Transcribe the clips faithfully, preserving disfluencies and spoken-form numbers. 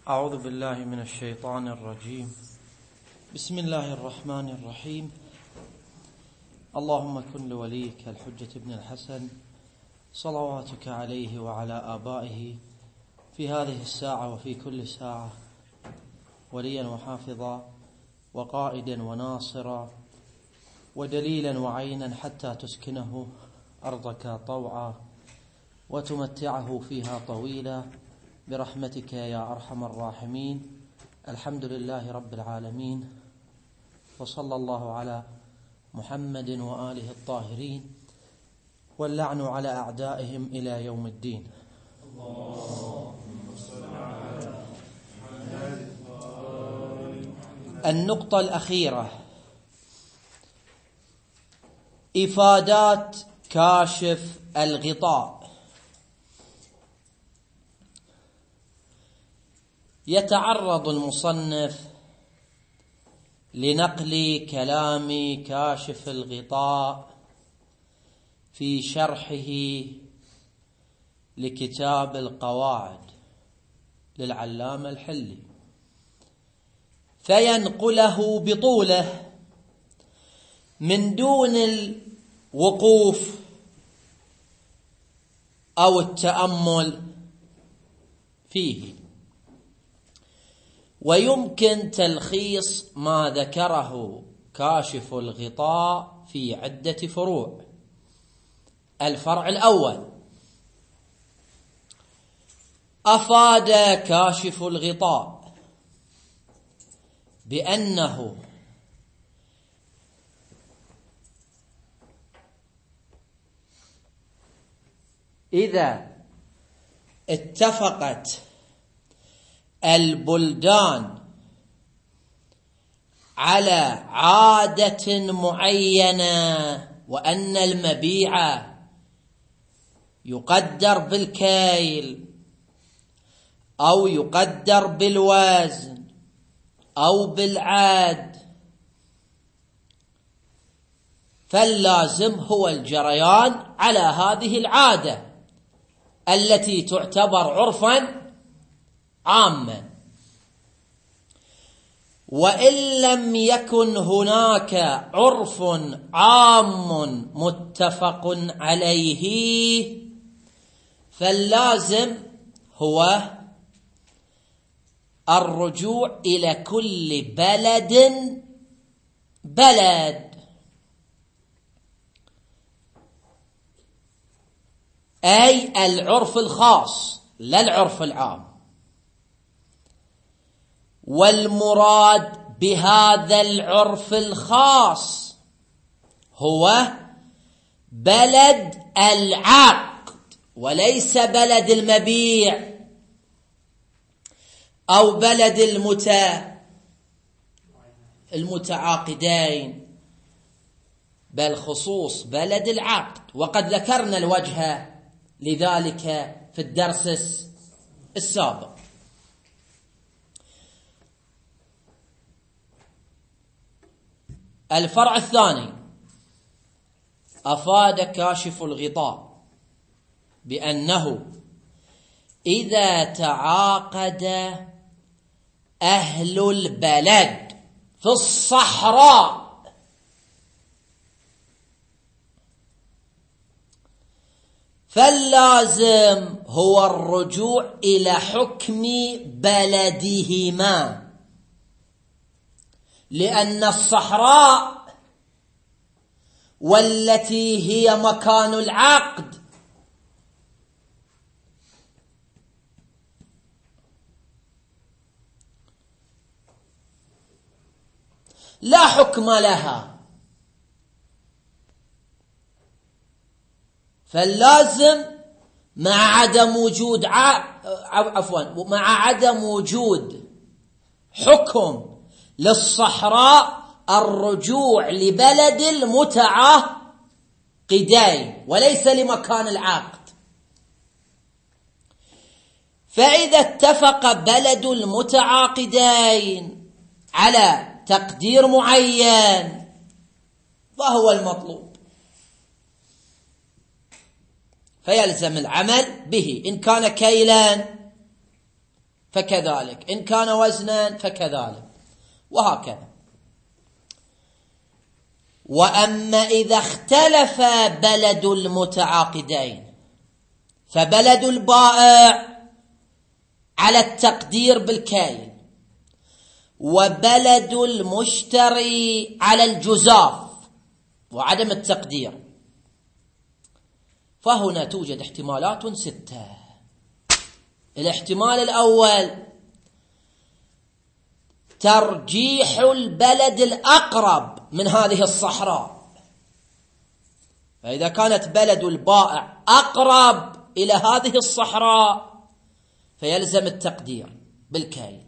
أعوذ بالله من الشيطان الرجيم. بسم الله الرحمن الرحيم. اللهم كن لوليك الحجة ابن الحسن صلواتك عليه وعلى آبائه في هذه الساعة وفي كل ساعة وليا وحافظا وقائدا وناصرا ودليلا وعينا حتى تسكنه أرضك طوعا وتمتعه فيها طويلا برحمتك يا أرحم الراحمين. الحمد لله رب العالمين، وصلى الله على محمد وآله الطاهرين، واللعن على أعدائهم إلى يوم الدين. النقطة الأخيرة: إفادات كاشف الغطاء. يتعرض المصنف لنقل كلام كاشف الغطاء في شرحه لكتاب القواعد للعلامة الحلي، فينقله بطوله من دون الوقوف أو التأمل فيه. ويمكن تلخيص ما ذكره كاشف الغطاء في عدة فروع. الفرع الأول: أفاد كاشف الغطاء بأنه إذا اتفقت البلدان على عادة معينة وأن المبيع يقدر بالكيل أو يقدر بالوزن أو بالعد، فاللازم هو الجريان على هذه العادة التي تعتبر عرفاً عاما. وإن لم يكن هناك عرف عام متفق عليه، فاللازم هو الرجوع إلى كل بلد بلد، أي العرف الخاص لا العرف العام. والمراد بهذا العرف الخاص هو بلد العقد وليس بلد المبيع أو بلد المتا المتعاقدين، بل خصوص بلد العقد. وقد ذكرنا الوجه لذلك في الدرس السابق. الفرع الثاني: أفاد كاشف الغطاء بأنه إذا تعاقد أهل البلد في الصحراء فاللازم هو الرجوع إلى حكم بلدهما، لأن الصحراء والتي هي مكان العقد لا حكم لها، فاللازم مع عدم وجود عفوا مع عدم وجود حكم للصحراء الرجوع لبلد المتعاقدين وليس لمكان العقد. فإذا اتفق بلد المتعاقدين على تقدير معين فهو المطلوب، فيلزم العمل به. إن كان كيلا فكذلك، إن كان وزنا فكذلك، وهكذا. وأما إذا اختلف بلد المتعاقدين فبلد البائع على التقدير بالكيل وبلد المشتري على الجزاف وعدم التقدير، فهنا توجد احتمالات ستة. الاحتمال الأول ترجيح البلد الأقرب من هذه الصحراء، فإذا كانت بلد البائع أقرب إلى هذه الصحراء فيلزم التقدير بالكيل.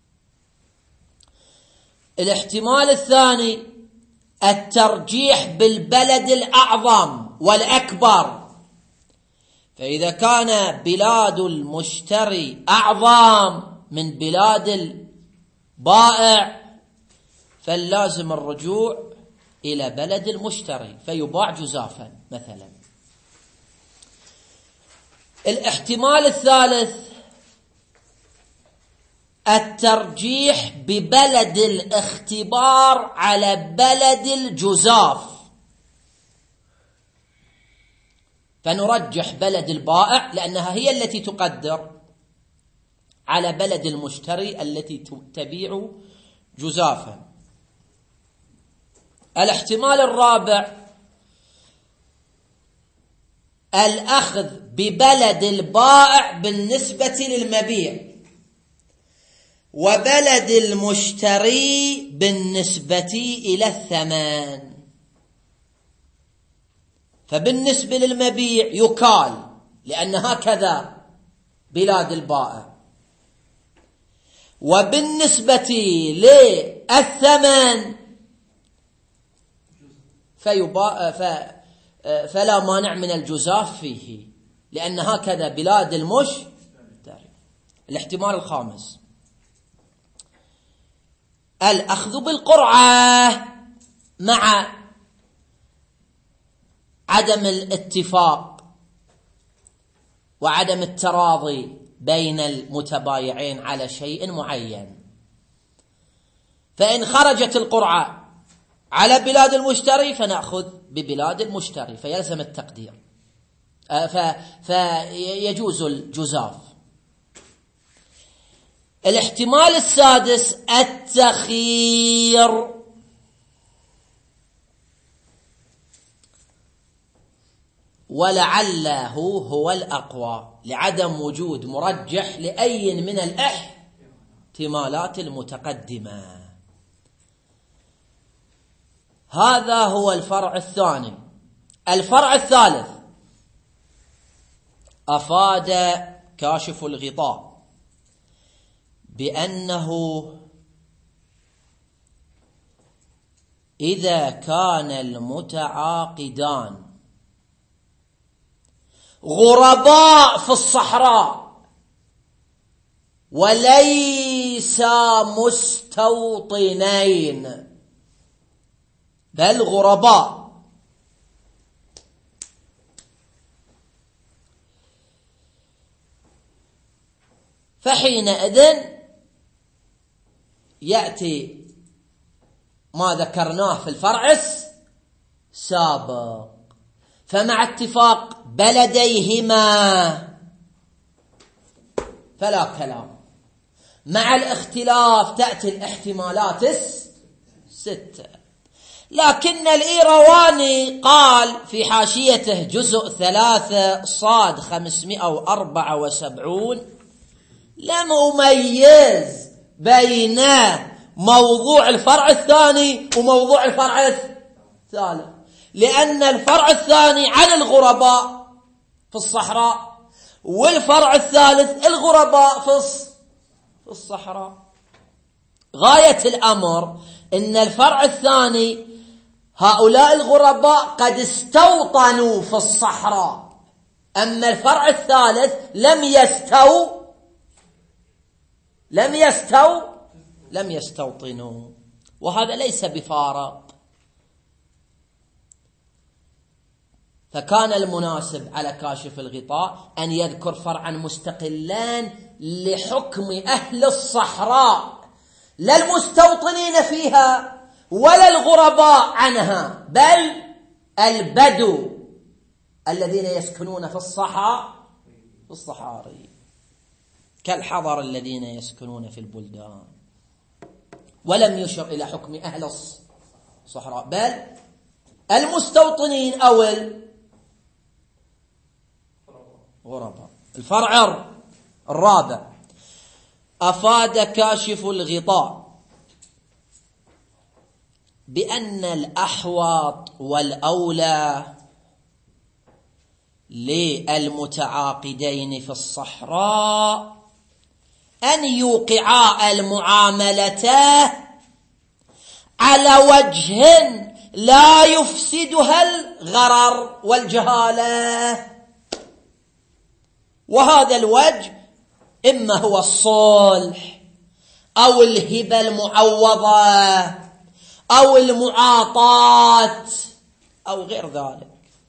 الاحتمال الثاني الترجيح بالبلد الأعظم والأكبر، فإذا كان بلاد المشتري أعظم من بلاد البائع فاللازم الرجوع إلى بلد المشتري فيباع جزافا مثلا. الاحتمال الثالث الترجيح ببلد الاختبار على بلد الجزاف، فنرجح بلد البائع لأنها هي التي تقدر على بلد المشتري التي تبيع جزافا. الاحتمال الرابع الأخذ ببلد البائع بالنسبة للمبيع وبلد المشتري بالنسبة إلى الثمن، فبالنسبة للمبيع يكال لأن هكذا بلاد البائع، وبالنسبة للثمن فيباع فلا مانع من الجزاف فيه لأن هكذا بلاد المشتري. الاحتمال الخامس الأخذ بالقرعة مع عدم الاتفاق وعدم التراضي بين المتبايعين على شيء معين، فإن خرجت القرعة على بلاد المشتري فنأخذ ببلاد المشتري فيلزم التقدير فيجوز الجزاف. الاحتمال السادس التخيير، ولعله هو الأقوى لعدم وجود مرجح لأي من الاحتمالات المتقدمة. هذا هو الفرع الثاني. الفرع الثالث أفاد كاشف الغطاء بأنه إذا كان المتعاقدان غرباء في الصحراء وليس مستوطنين بل غرباء، فحينئذ يأتي ما ذكرناه في الفرع السابق، فمع اتفاق بلديهما فلا كلام، مع الاختلاف تأتي الاحتمالات الستة. لكن الإيرواني قال في حاشيته جزء ثلاثة صاد خمسمائة وأربعة وسبعين لم أميز بين موضوع الفرع الثاني وموضوع الفرع الثالث، لأن الفرع الثاني عن الغرباء في الصحراء والفرع الثالث الغرباء في الصحراء. غاية الأمر إن الفرع الثاني هؤلاء الغرباء قد استوطنوا في الصحراء، أما الفرع الثالث لم يستو لم يستو لم يستوطنوا، وهذا ليس بفارق. فكان المناسب على كاشف الغطاء أن يذكر فرعا مستقلان لحكم أهل الصحراء لا المستوطنين فيها ولا الغرباء عنها، بل البدو الذين يسكنون في الصحراء في الصحاري كالحضر الذين يسكنون في البلدان. ولم يشر إلى حكم أهل الصحراء بل المستوطنين أو الغرباء. الفرع الرابع: أفاد كاشف الغطاء بأن الأحوط والأولى للمتعاقدين في الصحراء أن يوقعا المعاملة على وجه لا يفسدها الغرر والجهالة، وهذا الوجه إما هو الصلح أو الهبة المعوضة أو المعاطاة أو غير ذلك.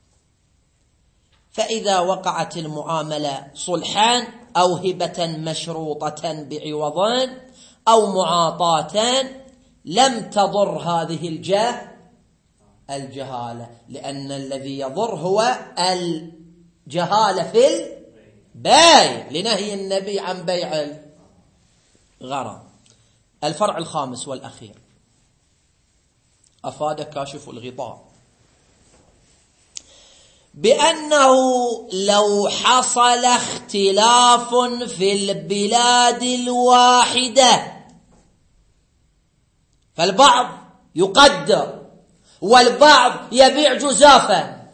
فإذا وقعت المعاملة صلحان أو هبة مشروطة بعوضان أو معاطاة لم تضر هذه الجهة الجهالة، لأن الذي يضر هو الجهالة في البيع لنهي النبي عن بيع الغرر. الفرع الخامس والأخير: أفاد كاشف الغطاء بأنه لو حصل اختلاف في البلاد الواحدة فالبعض يقدر والبعض يبيع جزافا،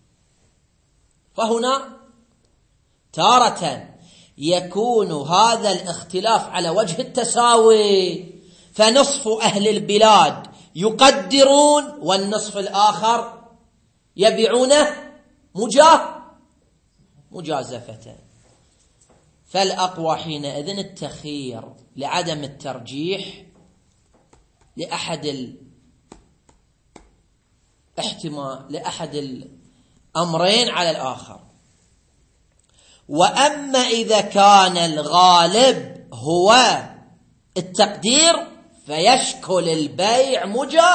فهنا تارة يكون هذا الاختلاف على وجه التساوي، فنصف أهل البلاد يقدرون والنصف الآخر يبيعونه مجاه مجازفة. فالأقوى حينئذ التخيير لعدم الترجيح لأحد الاحتمال لأحد الأمرين على الآخر. وأما إذا كان الغالب هو التقدير فيشكل البيع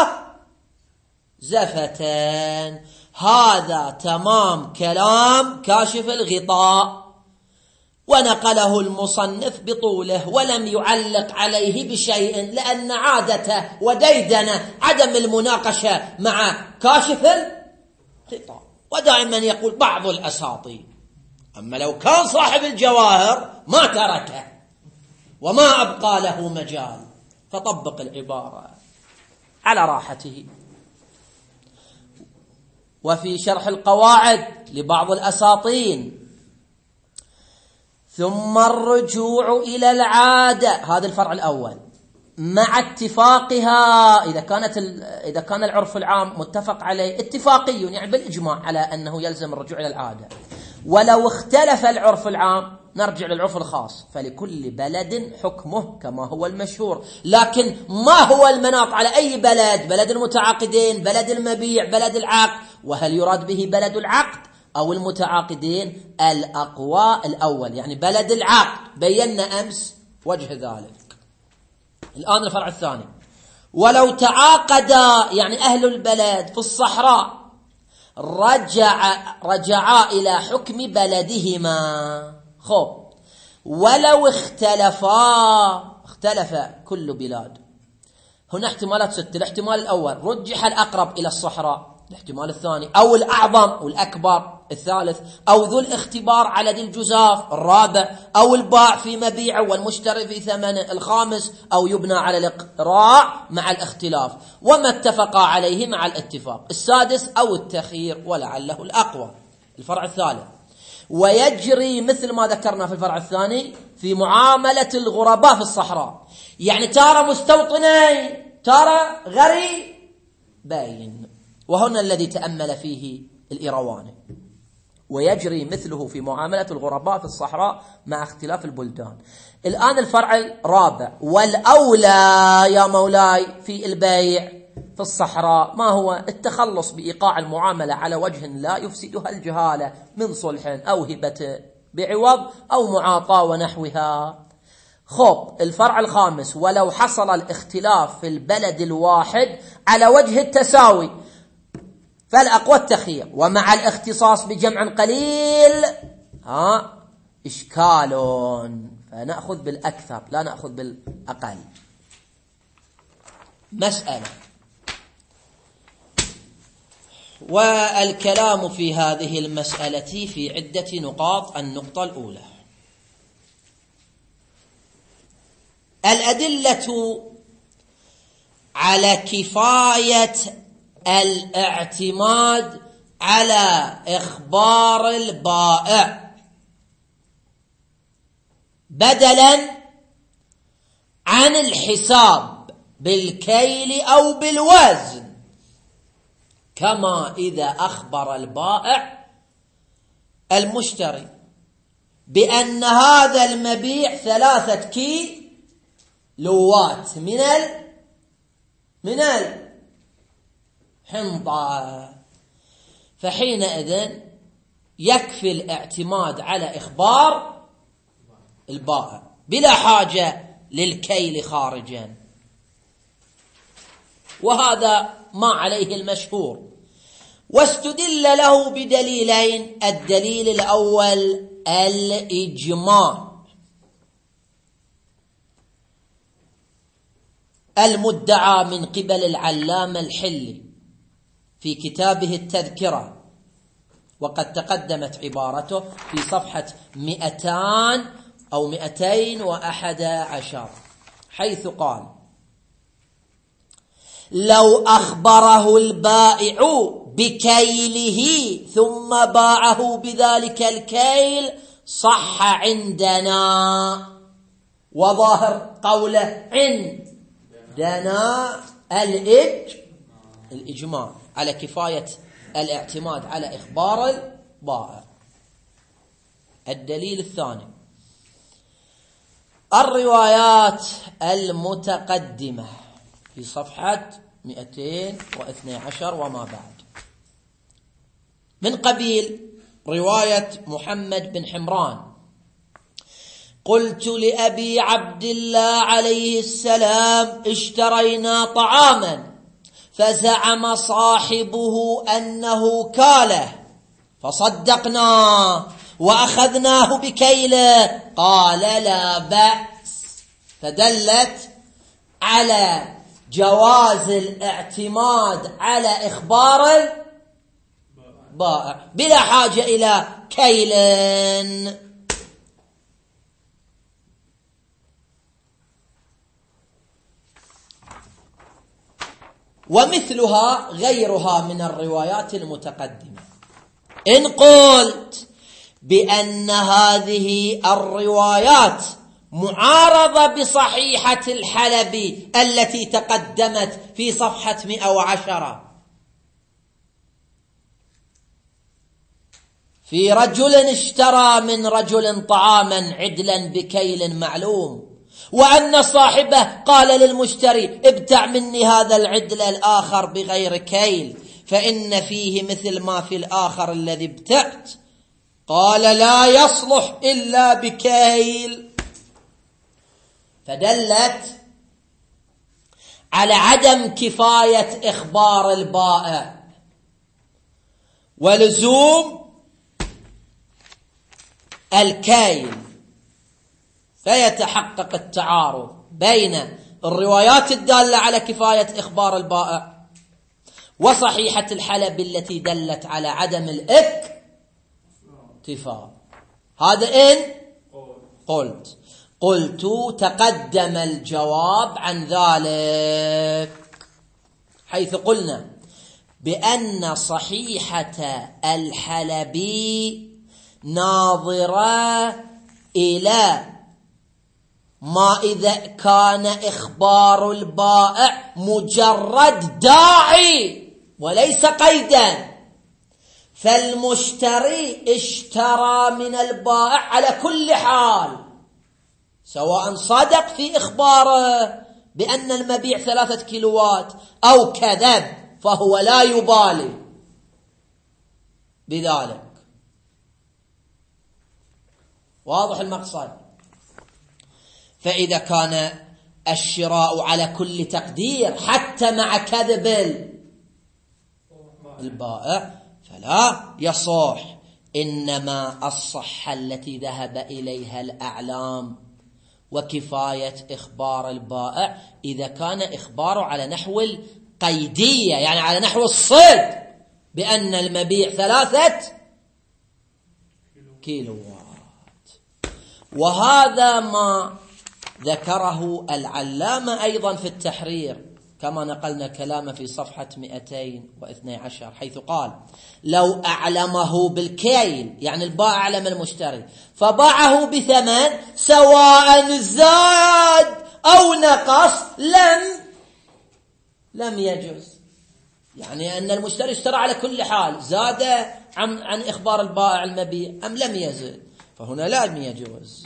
مجازفة. هذا تمام كلام كاشف الغطاء، ونقله المصنف بطوله ولم يعلق عليه بشيء، لأن عادته وديدنه عدم المناقشة مع كاشف الغطاء، ودائما يقول بعض الأساطير. أما لو كان صاحب الجواهر ما تركه وما أبقى له مجال، فطبق العبارة على راحته. وفي شرح القواعد لبعض الأساطين: ثم الرجوع إلى العادة، هذا الفرع الأول، مع اتفاقها إذا كانت إذا كان العرف العام متفق عليه اتفاقي يعني بالإجماع على أنه يلزم الرجوع إلى العادة. ولو اختلف العرف العام نرجع للعرف الخاص، فلكل بلد حكمه كما هو المشهور. لكن ما هو المناط على أي بلد؟ بلد المتعاقدين، بلد المبيع، بلد العقد. وهل يراد به بلد العقد أو المتعاقدين؟ الأقوى الأول، يعني بلد العقد، بينا أمس وجه ذلك. الآن الفرع الثاني: ولو تعاقدا يعني أهل البلد في الصحراء رجع رجعا إلى حكم بلدهما. خب، ولو اختلفا اختلف كل بلاد، هنا احتمالات ست. الاحتمال الأول رجح الأقرب إلى الصحراء، الاحتمال الثاني أو الأعظم والأكبر الثالث، أو ذو الاختبار على ذي الجزاف الرابع، أو الباع في مبيعه والمشتري في ثمنه الخامس، أو يبنى على الإقراع مع الاختلاف وما اتفقا عليه مع الاتفاق السادس، أو التخيير ولعله الأقوى. الفرع الثالث: ويجري مثل ما ذكرنا في الفرع الثاني في معاملة الغرباء في الصحراء، يعني تارة مستوطنين تارة غريبين، وهنا الذي تأمل فيه الإيرواني. ويجري مثله في معاملة الغرباء في الصحراء مع اختلاف البلدان. الآن الفرع الرابع: والأولى يا مولاي في البيع في الصحراء ما هو؟ التخلص بإيقاع المعاملة على وجه لا يفسدها الجهالة من صلح أو هبة بعوض أو معاطاة ونحوها. خب الفرع الخامس: ولو حصل الاختلاف في البلد الواحد على وجه التساوي فالأقوى التخيير، ومع الاختصاص بجمع قليل ها إشكال، فنأخذ بالأكثر لا نأخذ بالأقل. مسألة، والكلام في هذه المسألة في عدة نقاط. النقطة الأولى: الأدلة على كفاية الاعتماد على إخبار البائع بدلا عن الحساب بالكيل أو بالوزن، كما إذا أخبر البائع المشتري بأن هذا المبيع ثلاثة كيلوات من ال من الحنطة، فحينئذ يكفي الاعتماد على إخبار البائع بلا حاجة للكيل خارجا، وهذا ما عليه المشهور. واستدل له بدليلين: الدليل الأول الإجماع المدعى من قبل العلامة الحلي في كتابه التذكرة، وقد تقدمت عبارته في صفحة مئتان أو مئتين وأحد عشر، حيث قال: لو أخبره البائع بكيله ثم باعه بذلك الكيل صح عندنا. وظاهر قوله عندنا الإج الإجماع على كفاية الاعتماد على إخبار البائع. الدليل الثاني: الروايات المتقدمة في صفحة مئتين واثني عشر وما بعد، من قبيل رواية محمد بن حمران: قلت لأبي عبد الله عليه السلام: اشترينا طعاما فزعم صاحبه أنه كاله فصدقناه وأخذناه بكيله، قال لا بأس، فدلت على جواز الاعتماد على إخبار البائع بلا حاجة إلى كيل. ومثلها غيرها من الروايات المتقدمة. إن قلت بأن هذه الروايات معارضة بصحيحة الحلبي التي تقدمت في صفحة مئة وعشرة في رجل اشترى من رجل طعاما عدلا بكيل معلوم، وأن صاحبه قال للمشتري: ابتع مني هذا العدل الآخر بغير كيل فإن فيه مثل ما في الآخر الذي ابتعت، قال لا يصلح إلا بكيل، فدلت على عدم كفاية إخبار البائع ولزوم الكيل، فيتحقق التعارض بين الروايات الدالة على كفاية إخبار البائع وصحيحة الحلبي التي دلت على عدم الاكتفاء. هذا إن قلت قلت تقدم الجواب عن ذلك، حيث قلنا بأن صحيحة الحلبي ناظرة إلى ما إذا كان إخبار البائع مجرد داعي وليس قيدا، فالمشتري اشترى من البائع على كل حال سواء صدق في إخباره بأن المبيع ثلاثة كيلوات أو كذب، فهو لا يبالي بذلك. واضح المقصد؟ فإذا كان الشراء على كل تقدير حتى مع كذب البائع فلا يصح. إنما الصحة التي ذهب إليها الأعلام وكفاية إخبار البائع إذا كان إخباره على نحو القيدية، يعني على نحو الصيد، بأن المبيع ثلاثة كيلوات. وهذا ما ذكره العلامة أيضا في التحرير، كما نقلنا كلامه في صفحة مئتين واثني عشر، حيث قال: لو أعلمه بالكيل، يعني البائع أعلم المشتري، فباعه بثمن سواء زاد أو نقص لم لم يجوز. يعني أن المشتري اشترى على كل حال، زاد عن, عن إخبار البائع المبيع أم لم يزد، فهنا لم يجوز.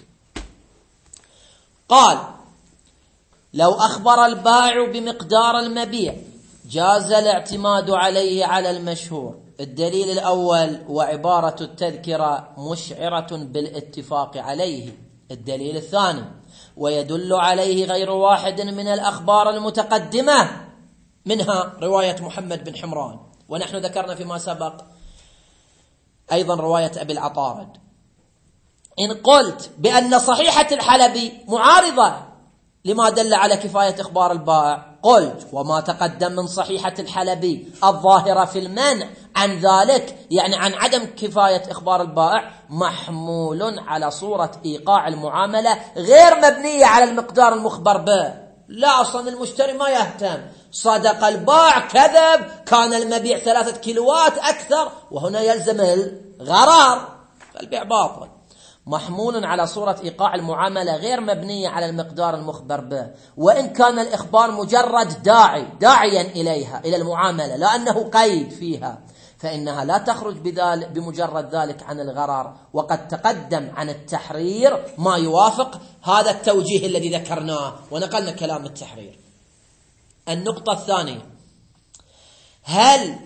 قال: لو أخبر البائع بمقدار المبيع جاز الاعتماد عليه على المشهور. الدليل الأول وعبارة التذكرة مشعرة بالاتفاق عليه. الدليل الثاني ويدل عليه غير واحد من الأخبار المتقدمة، منها رواية محمد بن حمران، ونحن ذكرنا فيما سبق أيضا رواية أبي العطارد. إن قلت بأن صحيحة الحلبي معارضة لما دل على كفاية إخبار البائع، قلت وما تقدم من صحيحة الحلبي الظاهرة في المنع عن ذلك، يعني عن عدم كفاية إخبار البائع، محمول على صورة إيقاع المعاملة غير مبنية على المقدار المخبر به. لا، أصلا المشتري ما يهتم، صدق البائع كذب، كان المبيع ثلاثة كيلوات أكثر، وهنا يلزم الغرار، فالبيع باطل. محمول على صورة إيقاع المعاملة غير مبنية على المقدار المخبر به، وإن كان الإخبار مجرد داعي داعيا إليها إلى المعاملة، لأنه قيد فيها، فإنها لا تخرج بذلك بمجرد ذلك عن الغرار. وقد تقدم عن التحرير ما يوافق هذا التوجيه الذي ذكرناه ونقلنا كلام التحرير. النقطة الثانية: هل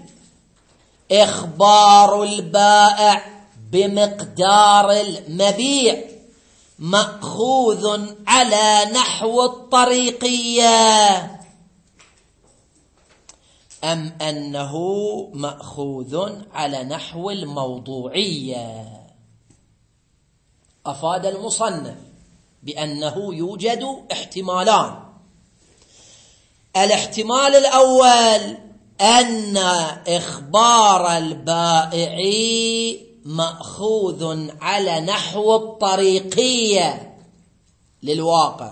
إخبار البائع بمقدار المبيع مأخوذ على نحو الطريقية أم أنه مأخوذ على نحو الموضوعية؟ أفاد المصنف بأنه يوجد احتمالان. الاحتمال الأول أن إخبار البائع مأخوذ على نحو الطريقية للواقع،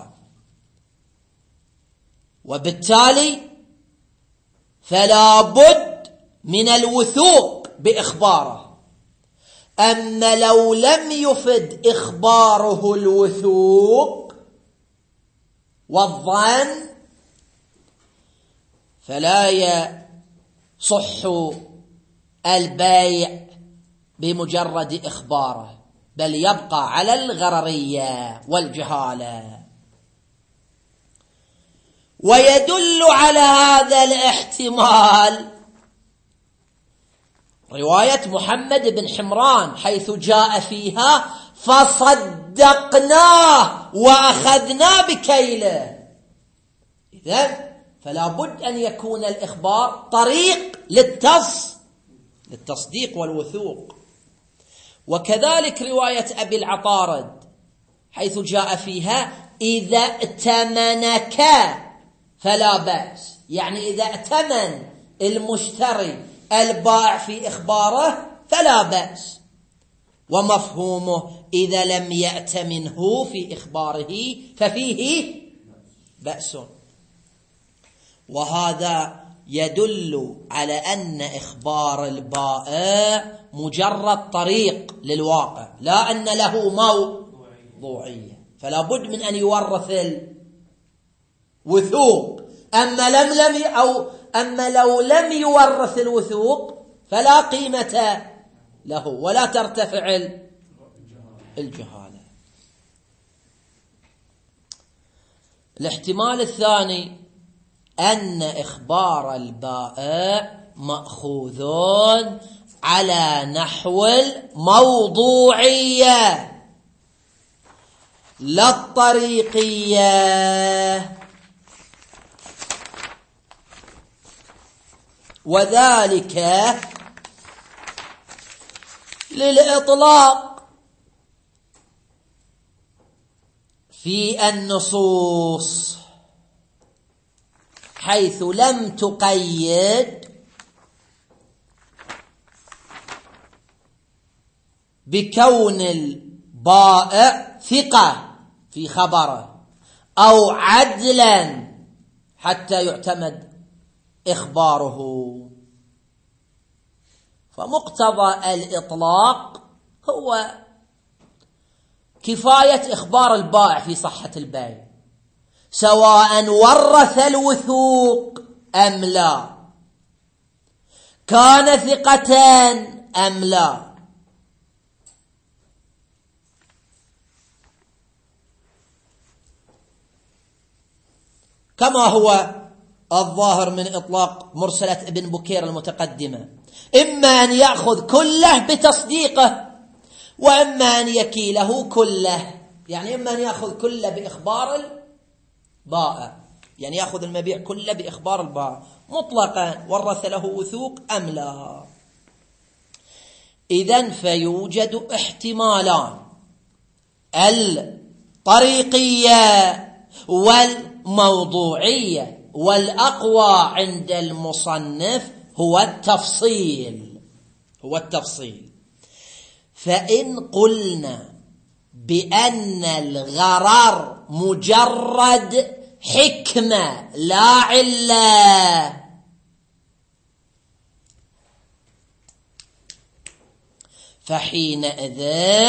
وبالتالي فلا بد من الوثوق بإخباره. أما لو لم يفد إخباره الوثوق والظن فلا يصح البيع بمجرد إخباره، بل يبقى على الغررية والجهالة. ويدل على هذا الاحتمال رواية محمد بن حمران، حيث جاء فيها فصدقناه وأخذنا بكيله. إذن فلا بد أن يكون الإخبار طريق للتص للتصديق والوثوق. وكذلك رواية أبي العطارد، حيث جاء فيها إذا ائتمنك فلا بأس، يعني إذا ائتمن المشتري البائع في إخباره فلا بأس. ومفهومه إذا لم يأتمنه في إخباره ففيه بأس. وهذا يدل على أن إخبار البائع مجرد طريق للواقع، لا أن له موضوعية، فلا بد من أن يورث الوثوق. أما لم لم أو أما لو لم يورث الوثوق فلا قيمة له ولا ترتفع الجهالة. الاحتمال الثاني أن إخبار البائع مأخوذ على نحو الموضوعية، لا الطريقية، وذلك للإطلاق في النصوص حيث لم تقيد بكون البائع ثقة في خبره أو عدلا حتى يعتمد إخباره. فمقتضى الإطلاق هو كفاية إخبار البائع في صحة البيع، سواء ورث الوثوق أم لا، كان ثقة أم لا. كما هو الظاهر من إطلاق مرسلة ابن بكير المتقدمة، إما أن يأخذ كله بتصديقه، وإما أن يكيله كله، يعني إما أن يأخذ كله بإخبار البائع، يعني يأخذ المبيع كله بإخبار البائع مطلقا ورث له وثوق أم لا. إذن فيوجد احتمالان، الطريقية والموضوعية، والأقوى عند المصنف هو التفصيل هو التفصيل فإن قلنا بأن الغرر مجرد حكمة لا علة، فحينئذ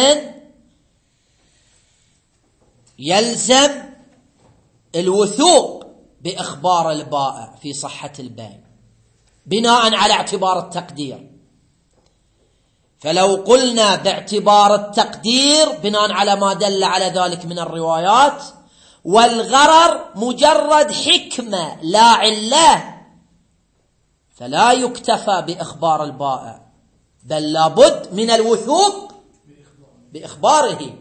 يلزم الوثوق بإخبار البائع في صحة البيع بناء على اعتبار التقدير. فلو قلنا باعتبار التقدير بناء على ما دل على ذلك من الروايات، والغرر مجرد حكمة لا علة، فلا يكتفى بإخبار البائع، بل لابد من الوثوق بإخباره.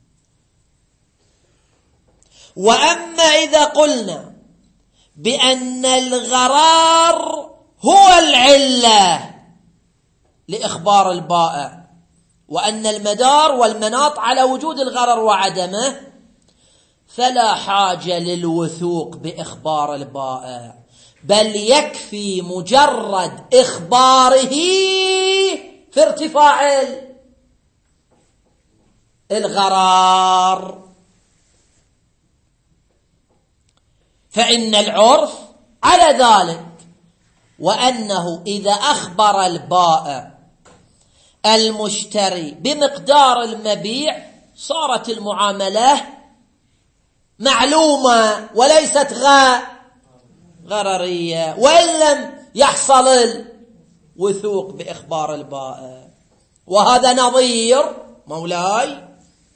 وأما إذا قلنا بأن الغرار هو العلة لإخبار البائع، وأن المدار والمناط على وجود الغرر وعدمه، فلا حاجة للوثوق بإخبار البائع، بل يكفي مجرد إخباره في ارتفاع الغرار. فإن العرف على ذلك، وأنه إذا أخبر البائع المشتري بمقدار المبيع صارت المعاملة معلومة وليست غررية، وإن لم يحصل الوثوق بإخبار البائع. وهذا نظير مولاي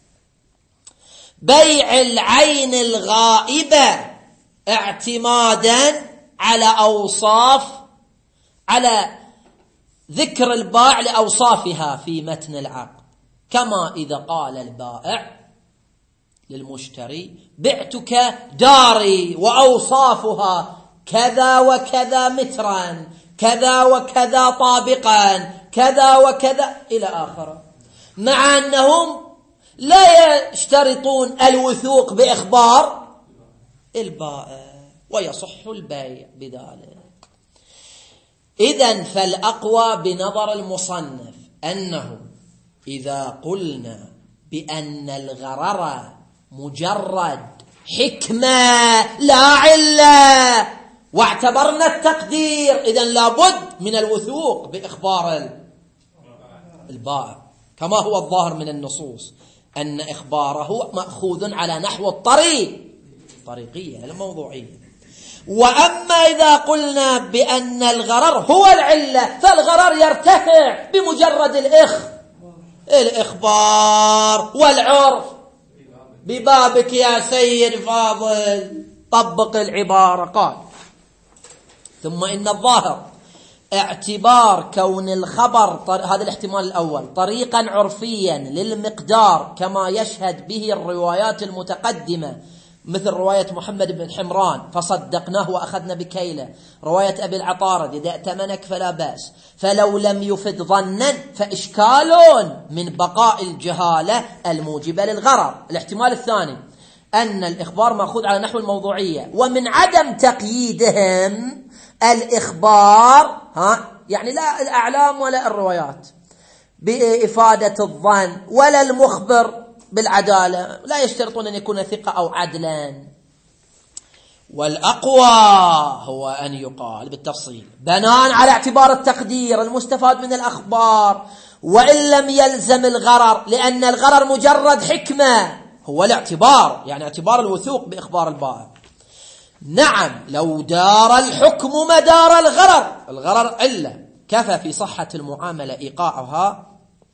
بيع العين الغائبة اعتمادا على أوصاف على ذكر البائع لأوصافها في متن العقد، كما إذا قال البائع للمشتري بعتك داري وأوصافها كذا وكذا مترا، كذا وكذا طابقا، كذا وكذا إلى آخره، مع أنهم لا يشترطون الوثوق بإخبار البائع ويصح البيع بذلك. إذن فالأقوى بنظر المصنف أنه إذا قلنا بأن الغرر مجرد حكمة لا علة واعتبرنا التقدير، إذن لابد من الوثوق بإخبار البائع، كما هو الظاهر من النصوص أن إخباره مأخوذ على نحو الطريق طريقية الموضوعية. وأما إذا قلنا بأن الغرر هو العلة، فالغرر يرتفع بمجرد الإخ الإخبار والعرف. ببابك يا سيد فاضل طبق العبارة. قال ثم إن الظاهر اعتبار كون الخبر طر... هذا الاحتمال الأول طريقا عرفيا للمقدار كما يشهد به الروايات المتقدمة، مثل رواية محمد بن حمران فصدقناه وأخذنا بكيله، رواية أبي العطارد إذا ائتمنك فلا بأس. فلو لم يفد ظنا فإشكال من بقاء الجهالة الموجبة للغرر. الاحتمال الثاني أن الإخبار مأخوذ على نحو الموضوعية، ومن عدم تقييدهم الإخبار ها يعني لا الأعلام ولا الروايات بإفادة الظن ولا المخبر بالعدالة، لا يشترطون أن يكون ثقة أو عدلا. والأقوى هو أن يقال بالتفصيل بناء على اعتبار التقدير المستفاد من الأخبار، وإن لم يلزم الغرر، لأن الغرر مجرد حكمة، هو الاعتبار يعني اعتبار الوثوق بإخبار البائع. نعم لو دار الحكم مدار الغرر، الغرر علة كفى في صحة المعاملة إيقاعها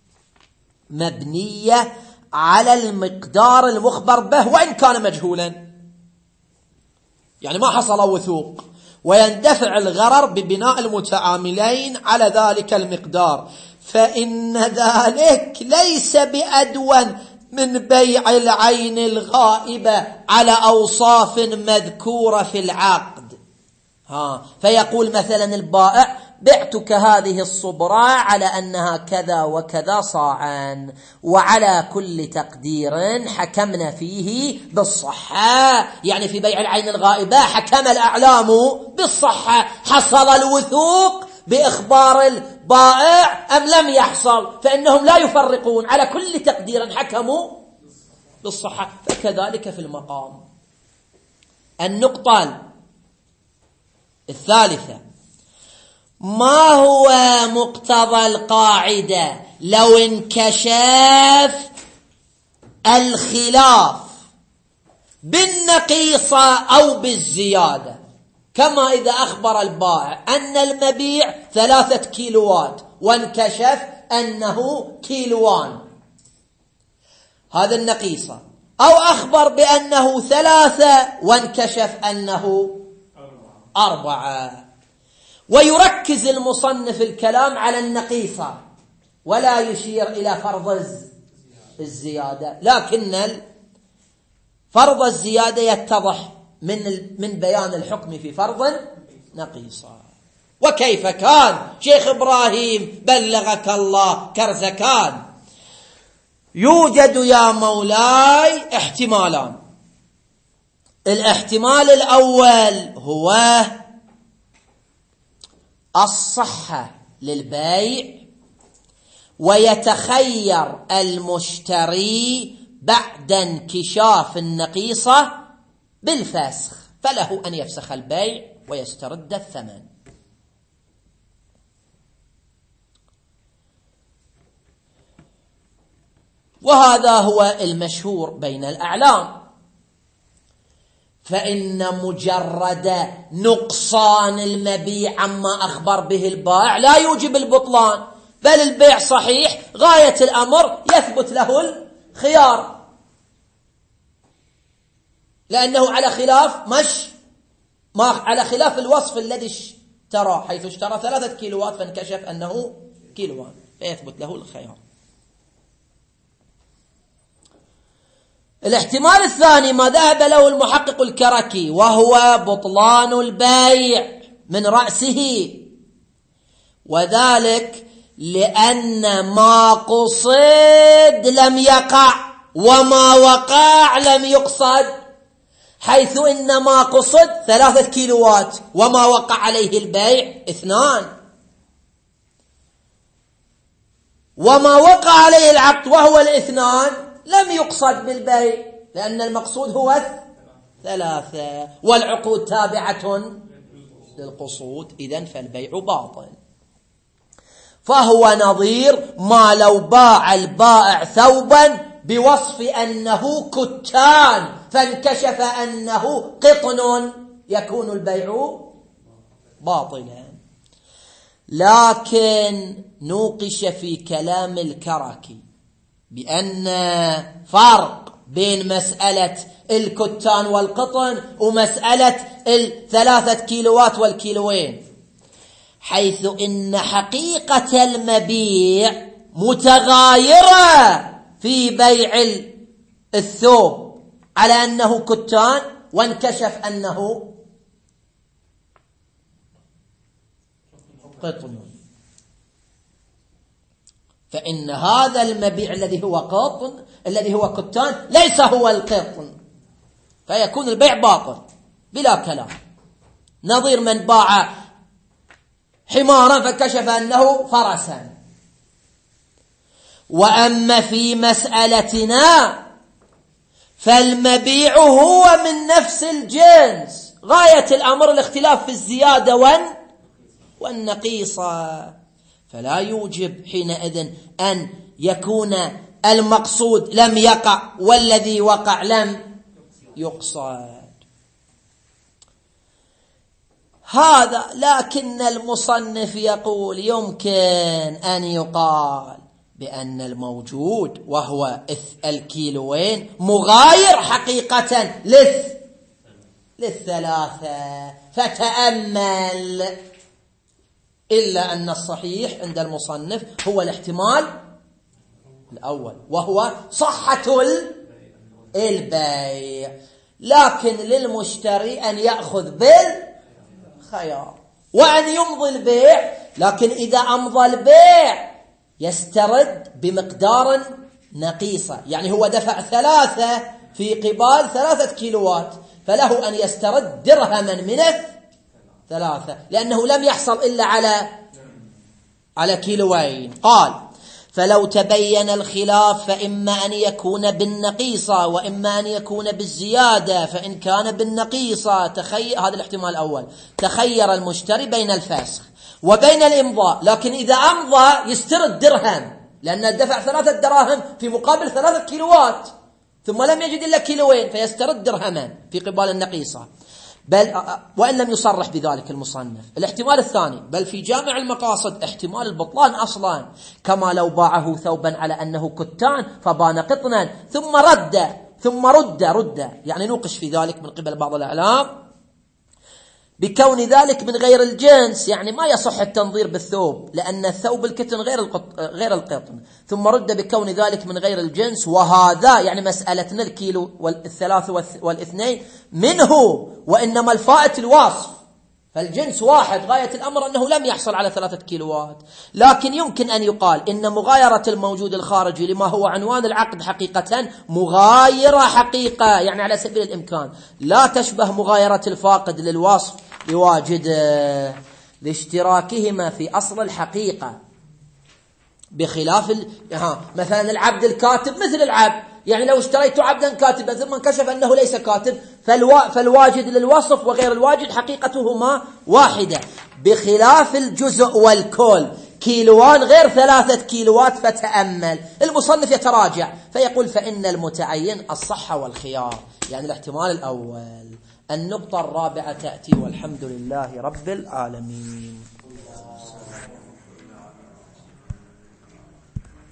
مبنية على المقدار المخبر به وإن كان مجهولا، يعني ما حصل وثوق، ويندفع الغرر ببناء المتعاملين على ذلك المقدار، فإن ذلك ليس بأدون من بيع العين الغائبة على أوصاف مذكورة في العقد. ها فيقول مثلا البائع بعتك هذه الصبرة على أنها كذا وكذا صاعا، وعلى كل تقدير حكمنا فيه بالصحة، يعني في بيع العين الغائبة حكم الأعلام بالصحة. حصل الوثوق بإخبار البائع أم لم يحصل؟ فإنهم لا يفرقون، على كل تقدير حكموا بالصحة. فكذلك في المقام. النقطة الثالثة ما هو مقتضى القاعدة لو انكشف الخلاف بالنقيصة أو بالزيادة، كما إذا أخبر البائع أن المبيع ثلاثة كيلوات وانكشف أنه كيلوان، هذا النقيصة، أو أخبر بأنه ثلاثة وانكشف أنه أربعة. ويركز المصنف الكلام على النقيصة ولا يشير إلى فرض الزيادة، لكن فرض الزيادة يتضح من من بيان الحكم في فرض نقيصة. وكيف كان شيخ إبراهيم بلغك الله كرزكان؟ يوجد يا مولاي احتمالان. الاحتمال الأول هو الصحة للبيع، ويتخير المشتري بعد انكشاف النقيصة بالفسخ، فله أن يفسخ البيع ويسترد الثمن. وهذا هو المشهور بين الأعلام، فإن مجرد نقصان المبيع عما أخبر به البائع لا يوجب البطلان، بل البيع صحيح، غاية الأمر يثبت له الخيار، لأنه على خلاف مش ما على خلاف الوصف الذي اشترى، حيث اشترى ثلاثة كيلوات فانكشف أنه كيلوان، فيثبت له الخيار. الاحتمال الثاني ما ذهب له المحقق الكركي، وهو بطلان البيع من رأسه، وذلك لأن ما قصد لم يقع وما وقع لم يقصد، حيث إن ما قصد ثلاثة كيلوات وما وقع عليه البيع اثنان، وما وقع عليه العقد وهو الاثنان لم يقصد بالبيع، لأن المقصود هو ثلاثة، والعقود تابعة للقصود، إذن فالبيع باطل. فهو نظير ما لو باع البائع ثوبا بوصف أنه كتان فانكشف أنه قطن، يكون البيع باطلا. لكن نوقش في كلام الكركي بأن فرق بين مسألة الكتان والقطن ومسألة الثلاثة كيلوات والكيلوين، حيث إن حقيقة المبيع متغايرة في بيع الثوب على أنه كتان وانكشف أنه قطن، فإن هذا المبيع الذي هو قطن الذي هو كتان ليس هو القطن، فيكون البيع باطل بلا كلام. نظير من باع حمارا فكشف أنه فرسا. وأما في مسألتنا فالمبيع هو من نفس الجنس، غاية الأمر الاختلاف في الزيادة والنقيصة، فلا يوجب حينئذ أن يكون المقصود لم يقع والذي وقع لم يقصد. هذا لكن المصنف يقول يمكن أن يقال بأن الموجود وهو الكيلوين مغاير حقيقة للث للثلاثة، فتأمل. إلا أن الصحيح عند المصنف هو الاحتمال الأول وهو صحة البيع، لكن للمشتري أن يأخذ بالخيار وأن يمضي البيع، لكن إذا أمضى البيع يسترد بمقدار نقيصة، يعني هو دفع ثلاثة في قبال ثلاثة كيلوات، فله أن يسترد درهما من ثلاثة لأنه لم يحصل إلا على على كيلوين. قال فلو تبين الخلاف فإما أن يكون بالنقيصة وإما أن يكون بالزيادة، فإن كان بالنقيصة تخير، هذا الاحتمال الأول، تخير المشتري بين الفسخ وبين الإمضاء، لكن إذا أمضى يسترد درهم لأن دفع ثلاثة دراهم في مقابل ثلاثة كيلوات ثم لم يجد إلا كيلوين فيسترد درهما في قبال النقيصة، بل وإن لم يصرح بذلك المصنف. الاحتمال الثاني بل في جامع المقاصد احتمال البطلان أصلا، كما لو باعه ثوبا على أنه كتان فبان قطنا ثم رد ثم رد رد يعني نوقش في ذلك من قبل بعض الإعلام بكون ذلك من غير الجنس، يعني ما يصح التنظير بالثوب لأن الثوب الكتن غير القط... غير القطن، ثم رد بكون ذلك من غير الجنس، وهذا يعني مسألتنا الكيلو والثلاث والاثنين منه، وإنما الفائت الواصف، فالجنس واحد، غاية الأمر أنه لم يحصل على ثلاثة كيلوات. لكن يمكن أن يقال إن مغايرة الموجود الخارجي لما هو عنوان العقد حقيقة مغايرة حقيقة، يعني على سبيل الإمكان لا تشبه مغايرة الفاقد للوصف لواجد لاشتراكهما في أصل الحقيقة، بخلاف ال... ها مثلا العبد الكاتب مثل العبد، يعني لو اشتريت عبدا كاتبا ثم انكشف أنه ليس كاتب فالوا... فالواجد للوصف وغير الواجد حقيقتهما واحدة، بخلاف الجزء والكل، كيلوان غير ثلاثة كيلوات. فتأمل المصنف يتراجع فيقول فإن المتعين الصحة والخيار، يعني الاحتمال الأول. النقطة الرابعة تأتي والحمد لله رب العالمين.